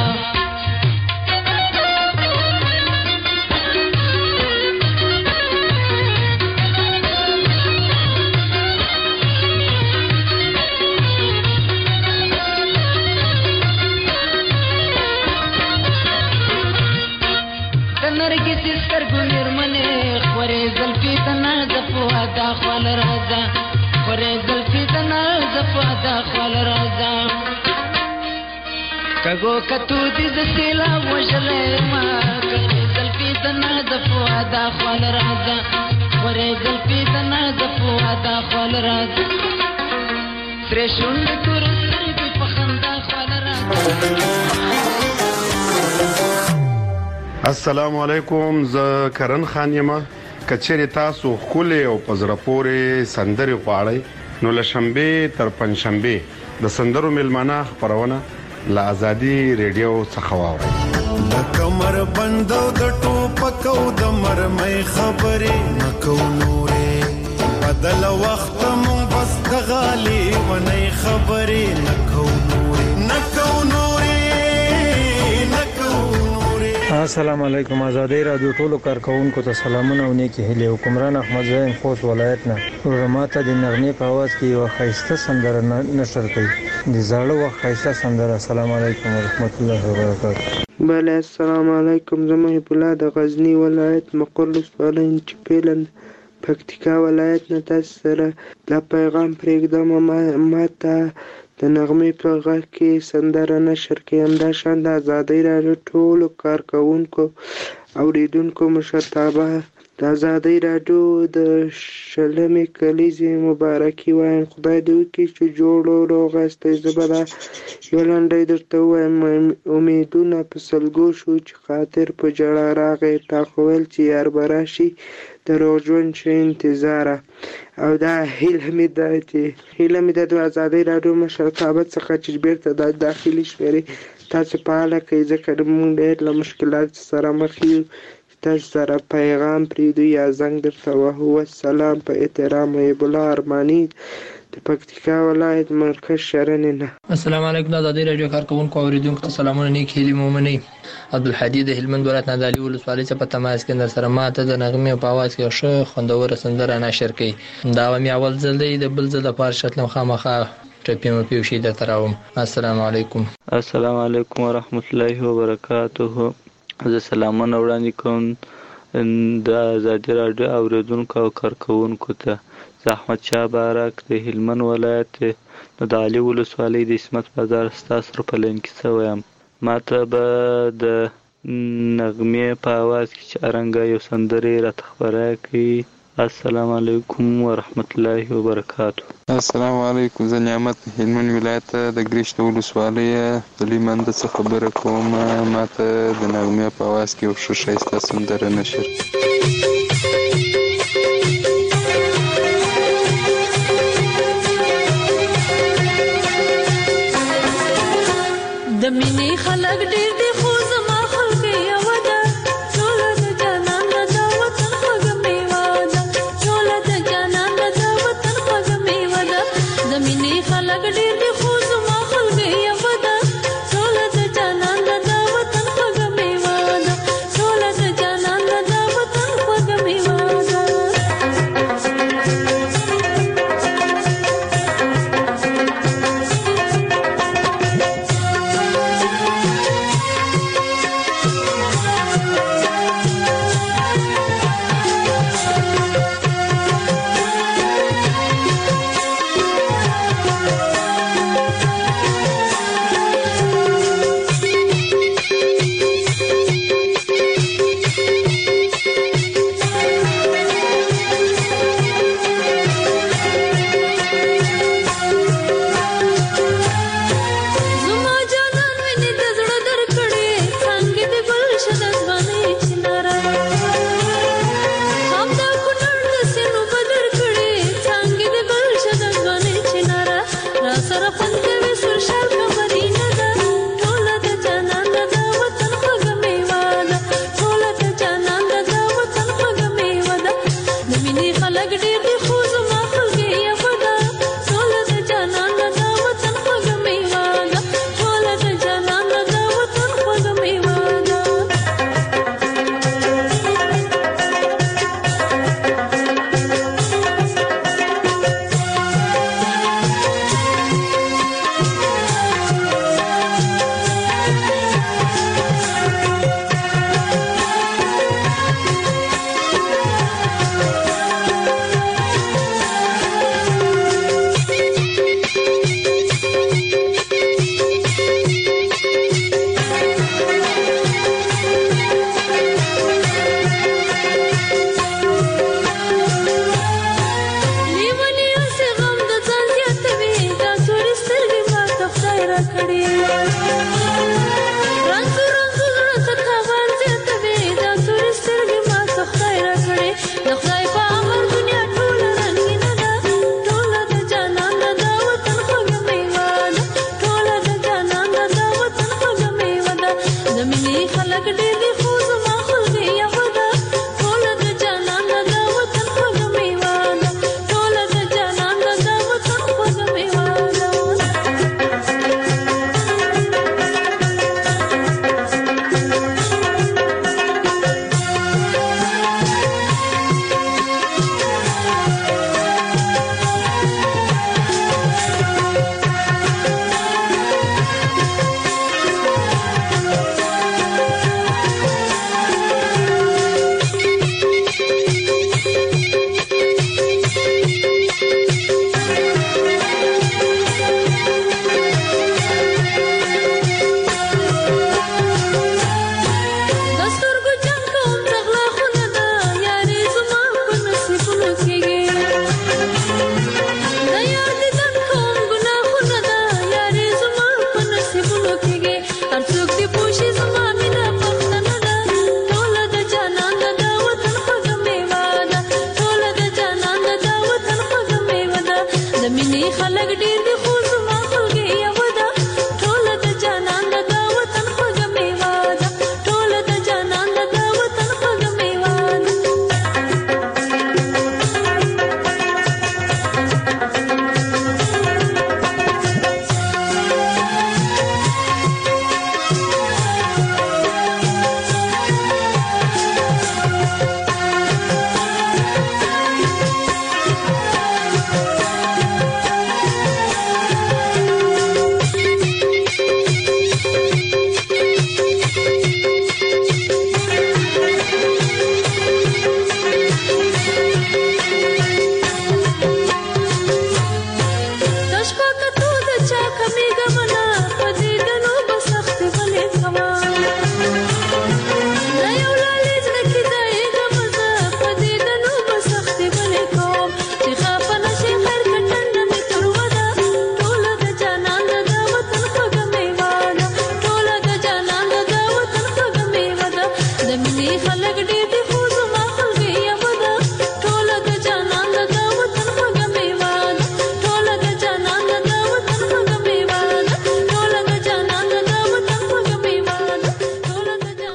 د نرګس سترګو میرمنې ورې زلفی د نازه په ادا خال راځه ورې زلفی د نازه په ادا خال راځه کګو کتو دې ز سیلا وژلې ما کړې زلفی د نازه په ادا خال راځه ورې زلفی د نازه په ادا خال راځه سره شونډې تور سترګې په خندا خال راځه السلام علیکم ز کرن خان یم کچېری تاسو خولې او پزره پورې سندري غواړئ نو لشنبه تر پنځشنبه د سندرو ملمانه خبرونه ل ازادي ریډیو څخه واورئ د کمر بندو د ټوپکو د مرمۍ خبرې نکو نورې بدل وخت مون بس د غالي ونې خبرې نکو نورې نکو نورې نکو السلام علیکم آزادی رادیو ټولو کارکونکو ته سلامونه او نیکی هیله. حکمران احمد زین خوست ولایت نه ورماته د نغمه په आवाज کې یو خیسته سندره نشر کړي د زاړه وخت خیسته سندره. السلام علیکم ورحمت الله وبرکاته. بله السلام علیکم زما هیبولا د غزنی ولایت مقر ولسوالۍ چپیلن پکتیکا ولایت نه تاسو سره دا پیغام پرېږدم ما ته د نغمې په غږ کې سندره نشر کړي. همداشان د ازادۍ راډیو ټولو کارکوونکو اوریدونکو مشرتابه د ازادۍ راډیو د شلمې کلیزې مبارکي وایم. خدای دې وکړي چې جوړ او روغ یاستئ. زه به دا یوه لنډۍ درته ووایم. امیدونه په سلګو شو چې خاطر په ژړا راغی. تا خو ویل چې یار به راشي د روغ ژوند شه انتظاره. او دا هیله مې ده چې هیله مې ده د ازادۍ راډیو مشرتابه څخه چې بیرته دا داخلي شمېرې تاسو فعاله کړئ ځکه موږ ډېر له مشکلاتو سره مخ یو. تاسو سره پیغام پرېږدو یا زنګ درته وهو. والسلام په احترام هیبالله ارماني د پکتیکا ولایت مرکز شرنې نه. السلام علیکم د ازادۍ راډیو کارکوونکو اوریدونکو ته سلامونه نیک هیلې مومنئ. عبدالحدی د هلمند ولایت نادعلي ولسوالۍ څخه په تماس کې در سره ماته د نغمې په आवाज کې یو ښه خوندوره سندره نشر کړي. دا مې اول ځل دی د بل ځل لپاره شتلم خامخا ټپي مپي شي درته راوړم. السلام علیکم. السلام علیکم ورحمت الله وبرکاته. زه سلامونه وړاندې کوم د ازادي راډیو اورېدونکو او کارکوونکو ته. زه احمدشاه بارک د هلمند ولایت نو د علي ولسوالۍ د عصمت بازار ستاسو سره په لین کې څه ویم. ما ته به د نغمې په اواز کې چې ارنګه یو سندرې راته خپره کړي. السلام علیکم ورحمت الله وبرکاته. السلام علیکم. زه نعمت هلمند ولایت د ګریشت ولسوالۍ د لیمند څخه خبره کوم. ما ته د نغمې په اواز کې یو ښه ښایسته سندره نشر د مینې خلک ډېر دي خو زما خلک یو ده. ټوله د جانان د وطن خوږه میوه ده. ټوله د جانان د وطن خوږه میوه ده. د مینې خلک ډېر دي خو زما خلک یو ده. ټوله د جانان د وطن خوږه میوه ده. ټوله د جانان د وطن خوږه میوه ده.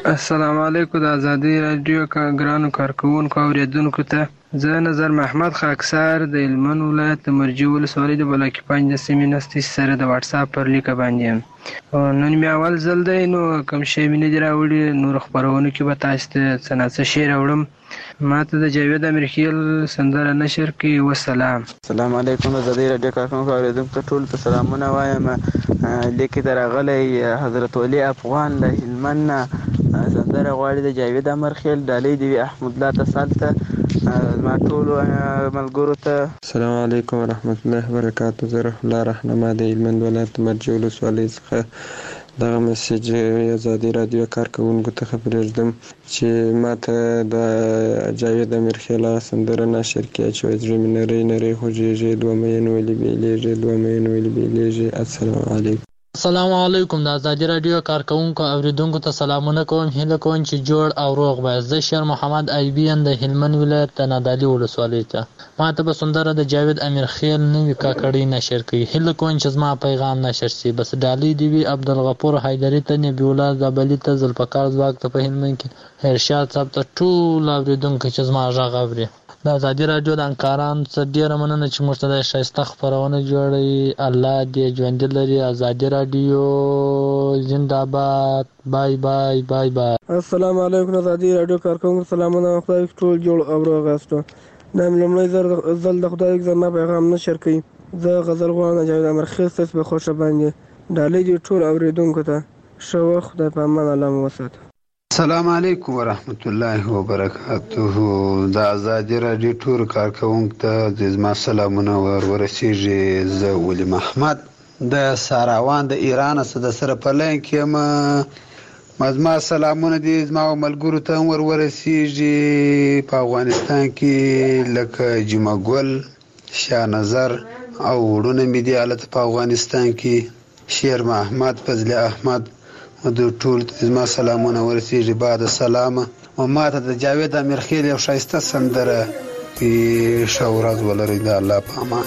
السلام علیکم د ازادي رادیو کا ګرانو کارکوونکو اوریدونکو ته زه نظر محمد خاکسار د هلمند ولایت د مرجې ولسوالۍ د بلاکي پنج د سیمې نستې سره د واټساپ پر لیکه باندې یم. نن مې اول ځل دی نو کوم شی مې نه دي راوړي. نورو خپرونو کې به تاسو ته څه نه څه شی راوړم. ما ته د جاوید امیرخیل سندره نشر کړي. وسلام. السلام علیکم د ازادي رادیو کارکوونکو اوریدونکو ټول ته سلامونه وایم. لیکې ته راغلی حضرت ولي افغان له هلمند نه سندره غواړي د جاوید امیرخیل ډالۍ دې وي احمد الله تصال ته زما ټولو ملګرو ته. السلام علیکم ورحمت الله وبرکاتو. زه رحم الله رهنما د هلمند ولایت مرجې ولسوالۍ څخه دغه میسج ازادي رادیو کارکوونکو ته پرېږدم چې ما ته د جاوید امیرخیل هغه سندره نشر کړه چې وایي زړه مې نری نری خوږېږي دوه مین ولې بېلېږي دوه مین ولې بېلېږي. السلام علیکم. السلام علیکم. د ازادي رادیو کارکوونکو اوریدونکو ته سلامونه کوم. هیله کوم چې جوړ او روغ به. زه شیر محمد ایبی یم د هلمند ولایت د نادعلي ولسوالۍ ته. ما ته به سندره د جاوید امیرخیل نوې کاکړۍ نشر کړي. هیله کوم چې زما پیغام نشر شي. بس ډالۍ دې وي عبدالغفور حیدري ته، نبي الله زابلي ته، ذوالفقار ځواک ته په هلمند کې، ارشاد صاحب ته، ټول اوریدونکو چې زما غږ اوري. د ازادي رادیو د همکارانو څخه ډېره مننه چې موږ ته د ښایسته خپرونه جوړوي. الله دې ژوندي لري. ازادي رادیو زنده باد. بای بای بای بای. السلام علیکم ازادي رادیو کارکوونکو سلامونه. خدای ټول جوړ او روغ یاستو. دا مې لومړی ځل د خدای زما پیغام نشر کړي. زه غزل غواړم جاوید امیرخیل ستاسو په خوښه باندې ډالۍ دې ټول اوریدونکو ته. ښه وخت. خدای په امان. الله مو وساته. السلام علیکم ورحمت الله وبرکاته. د ازادي رادیو ټول کارکوونکو ته زما سلامونه ور ورسیږي. زه ولی محمد د ساراوان د ایران څخه د سره په لاین کې یم. زما سلامونه دي زما ملګرو ته ور ورسیږي په افغانستان کې لکه جمعه ګل، شاه نظر او وړونه مې دي هلته په افغانستان کې، شیر محمد، فضل احمد، د ټول زما سلامونه ورسیږي. بعد سلامه او ما ته د جاوید امیرخیل یو ښایسته سندره ښه ورځ ولرئ. د الله په امان.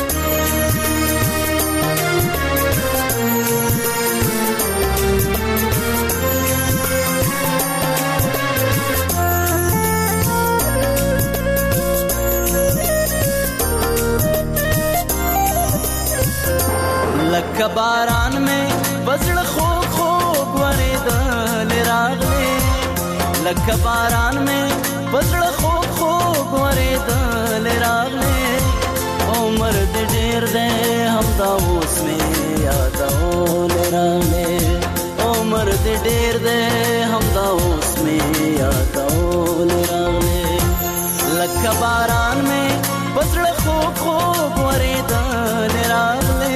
لکه باران میں بزړه خوږ خوږ ورېدل راغلی. لکه باران میں بزړه خوږ خوږ ورېدل راغلی. عمر دې ډېر دی همدا اوس مې یادول راغلی. عمر دې ډېر دی همدا اوس مې یادول راغلی. لکه باران میں بزړه خوږ خوږ ورېدل راغلی.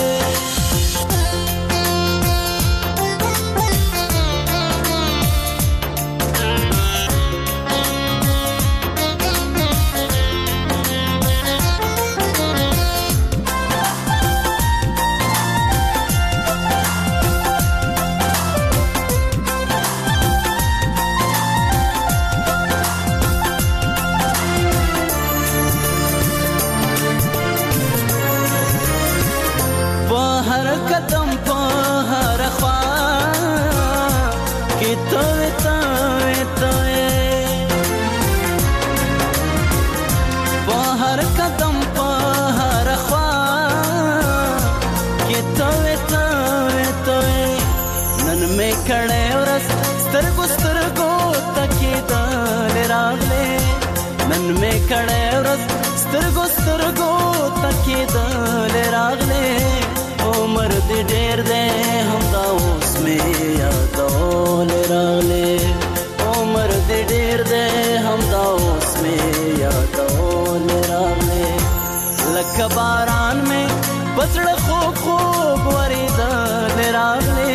کړه ورځ سترګو سترګو تکیدل راغله. عمر دې ډېر دی همدا اوس مې یادول راغله. عمر دې ډېر دی همدا اوس مې یادول راغله. لکه باران مې بزړه خوږ خوږ ورېدل راغله.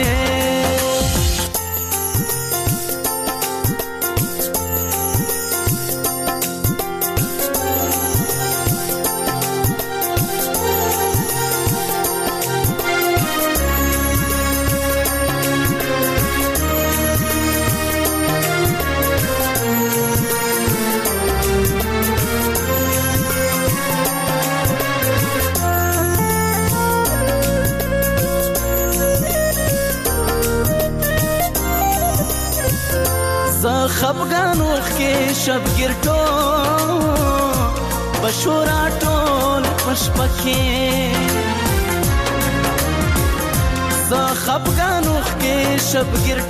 ز خفګان وخت کې شبګیر ټول بشورا ټول پشپکې ز خفګان وخت کې شبګیر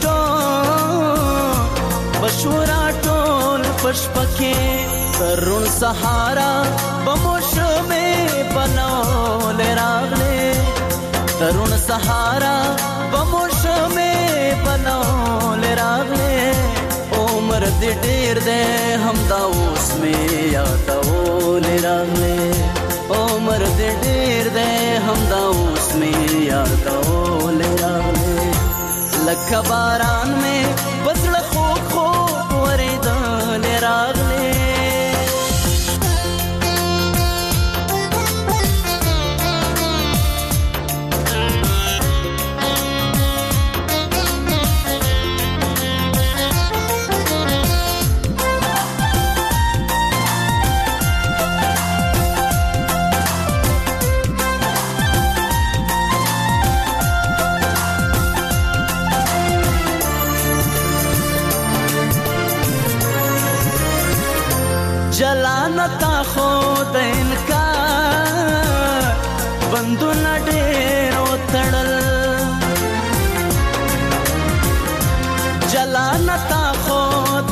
ټول بشورا ټول پشپکې ترون سهارا بموشمه بنول راغله ترون سهارا بموشمه بنول راغله عمر دې ډېر دې همدا اوس مې یادول راغله عمر دې ډېر دې همدا اوس مې یادول راغله لکه باران مې بسړه خو خو ورېدل راغله جلانتا خود انکار بندونه ډېر وتړل جلانتا خود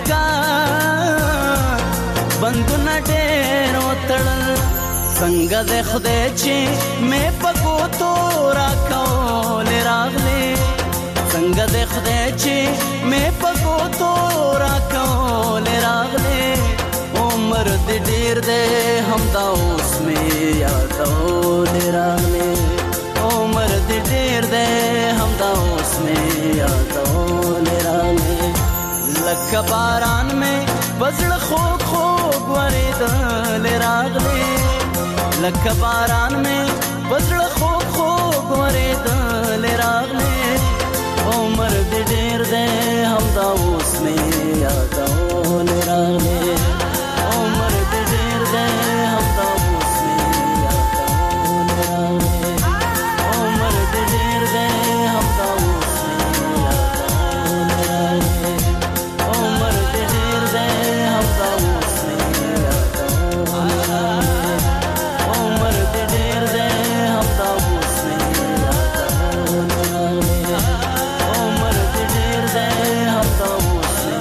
انکار بندونه ډېر وتړل څنګه د خدای چې مې پکو تو راکول راغلې څنګه د خدای چې مې پکو تو راکول راغلې عمر دې ډېر دې همدا اوس مې یادول راغلې عمر دې ډېر دې همدا اوس مې یادول راغلې لکه باران مې بزړه خوږ خوږ ورېدل راغلې لکه باران مې بزړه خوږ خوږ ورېدل راغلې عمر دې ډېر دې همدا اوس مې یادول راغلې عمر دې ډېر دې همدا اوس مې یادول راغلې عمر دې ډېر دې همدا اوس مې یادول راغلې عمر دې ډېر دې همدا اوس مې یادول راغلې عمر دې ډېر دې همدا اوس مې یادول راغلې عمر دې ډېر دې همدا اوس مې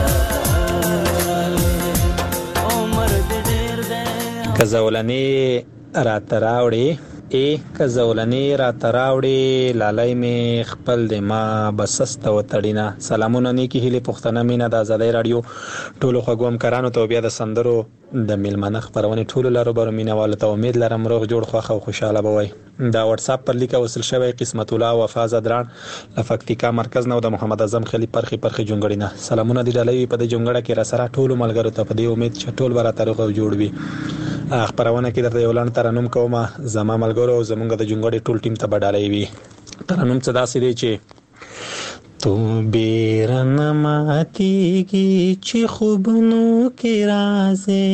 که زولنې راته راوړې ای که زولنې راته راوړې لالی مې خپل د ما بسسته وتړینه. سلامونه نیکې هیلې پښتنه مینه د ازادۍ راډیو ټولو خوږو همکارانو ته بیا د سندرو د میلمانه خپرونې ټولو لاروبرو مینهوالو ته امید لرم روغ جوړ خوښ او خوشحاله به وئ. دا واتساپ پر لیکه وصل شوی قسمت الله وفا زدران له فکتیکا مرکز نه او د محمد اعظم خلی پرخي پرخي جونګړی نه سلامونه دي ډالۍ په دې جونګړه کې را سره ټولو ملګرو ته په دې امید چې ټول به راته روغ او جوړ وي. خپرونه کې درته یو لاند ترنم کوم زما ملګرو زمونږ د جونګړې ټول ټیم ته به ډالۍ وي. ترنم څه داسې دی چې تو بیرن ماتیږي چې خوبونو کې رازې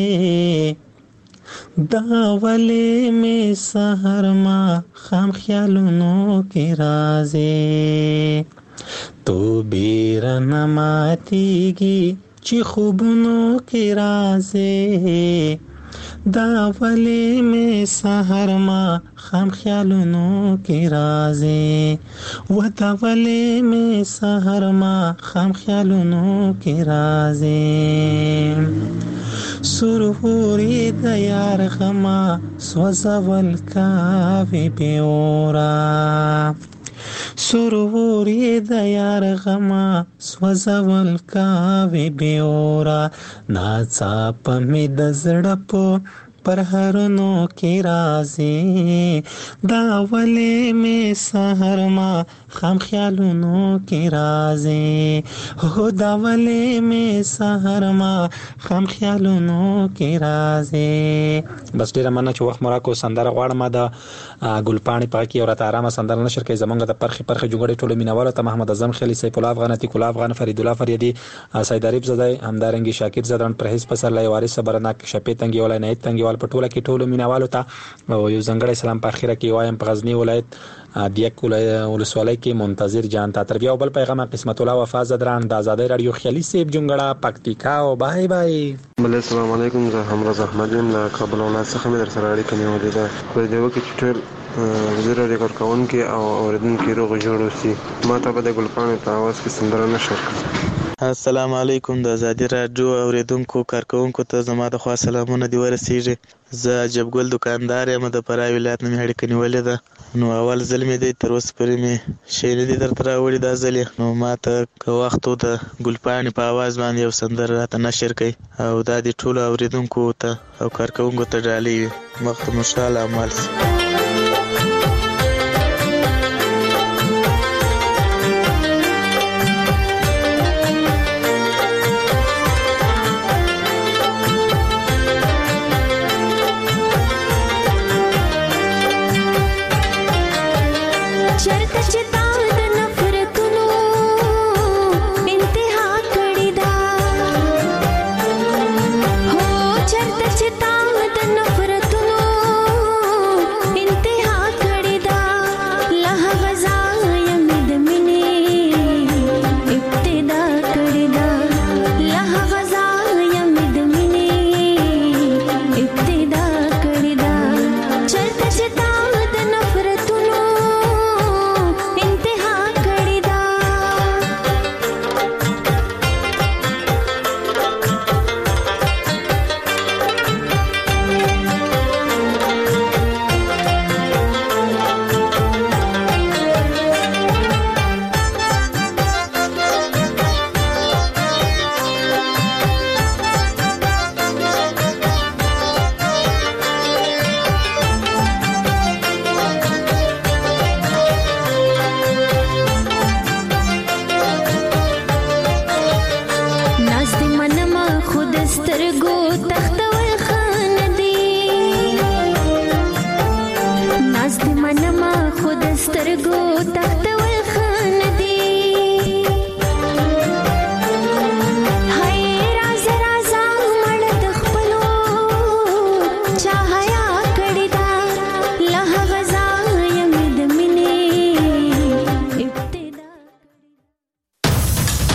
دا ولې مې سحر ما خام خیالونو کې رازې تو بیرن ماتیږي چې خوبونو کې رازې دا ولې مې سحر ما خام خیالونو کې رازې و دا ولې مې سحر ما خام خیالونو کې رازې سروري د یار غما سوزول کاوي بیورا سروري د یار غما سوزول کاوي بیورا ناڅاپ مې د زړه په پر هرونو کې رازي دا ولې مې سحر ما خام خیالونو کې رازي هو دا ولې مې سحر ما خام خیالونو کې رازي. بس ډیره مننه چې وخت مراکو سندره غواړم د ګلپاڼې پاکي او راته آرامه سندره نشر کوي زمونږ د پرخي پرخي جوړې ټولو مینوالو ته محمد اعظم خلی سیف الله افغان عتیق الله افغان فرید الله فریدی سید عریف زدای همدارنګي شاکر زدران پرهیز پسرلای وارث برناک شپې تنګي ولای نه تنګي ول په ټوله کې ټولو مینوالو ته یو ځنګړی سلام په اخیره کې وایم په غزنی ولایت دیک ولسوالۍ کې منتظر جان تا تر بیا بل پیغام قسمت الله وفا زدران د آزادۍ رادیو خیالي سیب جونګړه پکتیکا او بای بای. بل السلام علیکم، زه همراز احمد یم له کابل ولایت څخه مې در سره اړیکه نیولې ده. خدای دې وکړي چې ټول زه رادیو کارکوونکي او اورېدونکي روغ جوړ اوسي. ما ته به د ګلپاڼې په اواز کې سندره نشر کړي. السلام علیکم، د ازادي راډیو اوریدونکو کارکوونکو ته زما د خوا سلامونه دی ورسیږي. زه عجب ګل دکاندار یم، د فراه ولایت نه مې اړیکه نیولې ده. نو اول ځل مې دی، تر اوسه پورې مې شی نه دي درته راوړي دا ځل یې. نو ما ته که وخت و د ګلپاڼې په اواز باندې یو سندره راته نشر کړئ او دا د ټولو اوریدونکو ته او کارکوونکو ته ډالۍ وي. مخ ته مو خوشحاله اعمال سي. سترګو